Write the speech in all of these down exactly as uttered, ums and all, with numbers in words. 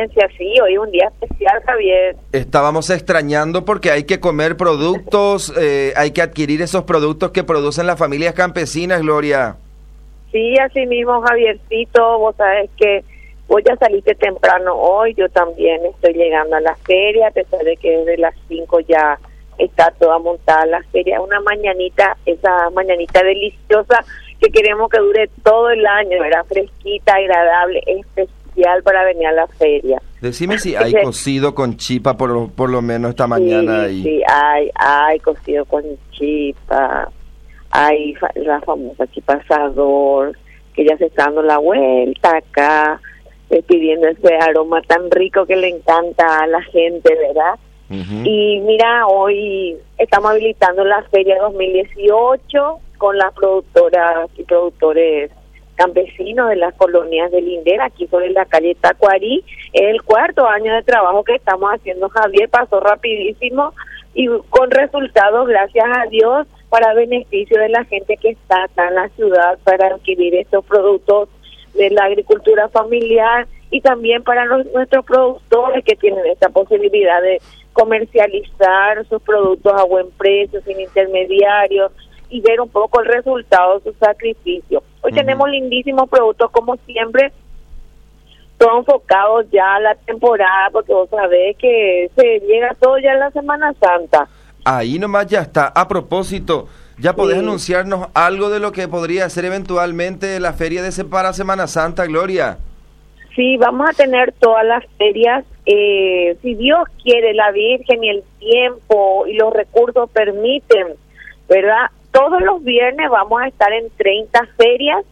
audiencia. Sí, hoy es un día especial, Javier. Estábamos extrañando porque hay que comer productos, eh, hay que adquirir esos productos que producen las familias campesinas, Gloria. Sí, así mismo, Javiercito, vos sabés que vos ya saliste temprano hoy, yo también estoy llegando a la feria, a pesar de que desde las cinco ya está toda montada la feria. Una mañanita, esa mañanita deliciosa que queremos que dure todo el año, ¿verdad? Fresquita, agradable, especial para venir a la feria. Decime si hay cocido con chipa por, por lo menos esta mañana. Sí, ahí. sí, hay, hay cocido con chipa, hay la famosa chipa asador, que ya se está dando la vuelta acá, eh, pidiendo ese aroma tan rico que le encanta a la gente, ¿verdad? Uh-huh. Y mira, hoy estamos habilitando la Feria dos mil dieciocho con las productoras y productores campesinos de las colonias de Lindera, aquí sobre la calle Tacuarí. Es el cuarto año de trabajo que estamos haciendo, Javier, pasó rapidísimo y con resultados, gracias a Dios, para beneficio de la gente que está acá en la ciudad para adquirir estos productos de la agricultura familiar y también para los, nuestros productores que tienen esta posibilidad de comercializar sus productos a buen precio, sin intermediarios, y ver un poco el resultado de su sacrificio. Hoy uh-huh. tenemos lindísimos productos, como siempre, todos enfocados ya a la temporada, porque vos sabés que se llega todo ya en la Semana Santa. Ahí nomás ya está. A propósito, ¿ya podés sí. anunciarnos algo de lo que podría ser eventualmente la feria de para Semana Santa, Gloria? Sí, vamos a tener todas las ferias, eh, si Dios quiere, la Virgen y el tiempo y los recursos permiten, ¿verdad? Todos los viernes vamos a estar en treinta ferias,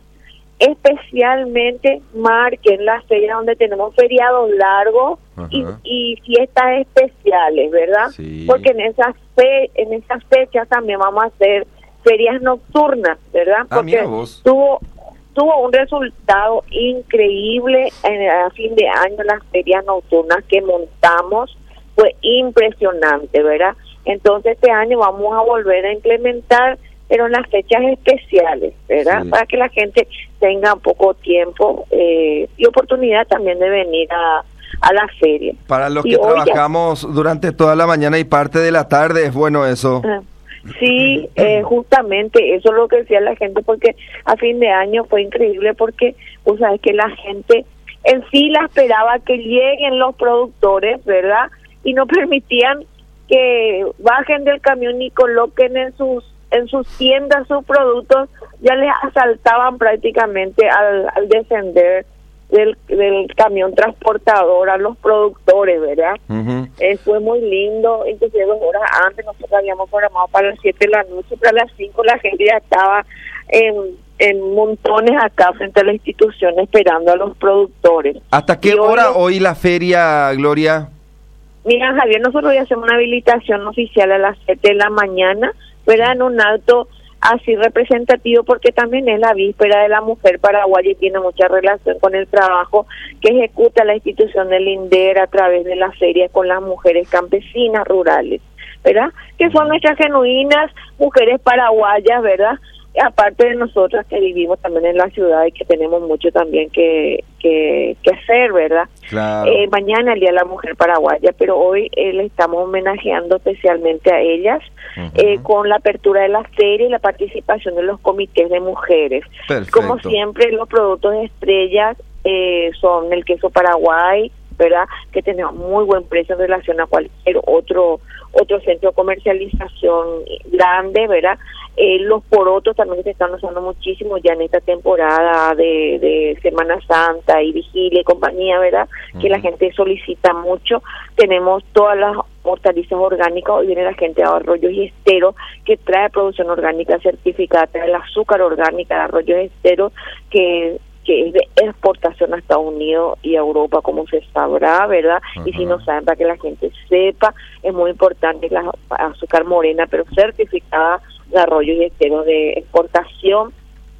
especialmente marquen las ferias donde tenemos feriados largos y, y fiestas especiales, ¿verdad? Sí. Porque en esas fe, en esas fechas también vamos a hacer ferias nocturnas, ¿verdad? Ah, porque tuvo tuvo un resultado increíble en, a fin de año. Las ferias nocturnas que montamos fue impresionante, ¿verdad? Entonces este año vamos a volver a implementar, pero en las fechas especiales, ¿verdad? Sí. Para que la gente tenga poco tiempo eh, y oportunidad también de venir a, a la feria. Para los y que trabajamos ya... durante toda la mañana y parte de la tarde, es bueno eso. Ah. Sí, eh, justamente eso es lo que decía la gente, porque a fin de año fue increíble, porque o sea, es que la gente en fila esperaba que lleguen los productores, ¿verdad? Y no permitían que bajen del camión y coloquen en sus en sus tiendas sus productos, ya les asaltaban prácticamente al, al descender del, del camión transportador a los productores, ¿verdad? Uh-huh. Eh, fue muy lindo, inclusive dos horas antes nosotros habíamos programado para las siete de la noche, para las cinco la gente ya estaba en, en montones acá frente a la institución esperando a los productores. ¿Hasta qué y hora hoy, hoy la feria, Gloria? Mira, Javier, nosotros hoy hacemos una habilitación oficial a las siete de la mañana, ¿verdad? En un acto así representativo, porque también es la víspera de la mujer paraguaya y tiene mucha relación con el trabajo que ejecuta la institución del Lindera a través de las ferias con las mujeres campesinas rurales, ¿verdad? Que son nuestras genuinas mujeres paraguayas, ¿verdad? Aparte de nosotras que vivimos también en la ciudad y que tenemos mucho también que que, que hacer, ¿verdad? Claro. Eh, mañana el Día de la Mujer Paraguaya, pero hoy eh, le estamos homenajeando especialmente a ellas, uh-huh. eh, con la apertura de la feria y la participación de los comités de mujeres. Perfecto. Como siempre, los productos de estrellas eh, son el queso Paraguay, ¿verdad? Que tenemos muy buen precio en relación a cualquier otro otro centro de comercialización grande, ¿verdad? Eh, los porotos también se están usando muchísimo ya en esta temporada de, de Semana Santa y Vigilia y compañía, ¿verdad? Uh-huh. Que la gente solicita mucho. Tenemos todas las hortalizas orgánicas. Hoy viene la gente de Arroyos y Esteros, que trae producción orgánica certificada, trae el azúcar orgánica de Arroyos y Esteros, que que es de exportación a Estados Unidos y a Europa, como se sabrá, ¿verdad? Uh-huh. Y si no saben, para que la gente sepa, es muy importante la azúcar morena, pero certificada de Arroyos y Esteros de exportación.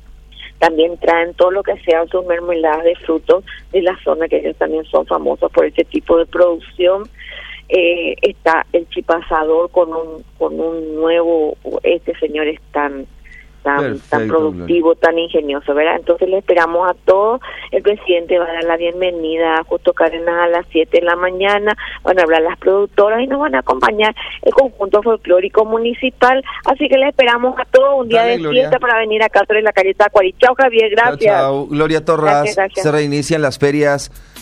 También traen todo lo que sea sus mermeladas de frutos de la zona, que ellos también son famosos por este tipo de producción. Eh, está el chipasador con un con un nuevo, este señor es tan tan, Perfecto, tan productivo, Gloria. Tan ingenioso, ¿verdad? Entonces le esperamos a todos. El presidente va a dar la bienvenida a Justo Cárdenas a las siete de la mañana, van a hablar las productoras y nos van a acompañar el conjunto folclórico municipal, así que le esperamos a todos un día Dale, de Gloria. Fiesta para venir acá sobre la calle Tacuari. Chao, Javier, gracias. Chao, chao. Gloria Torras, gracias, gracias. Se reinician las ferias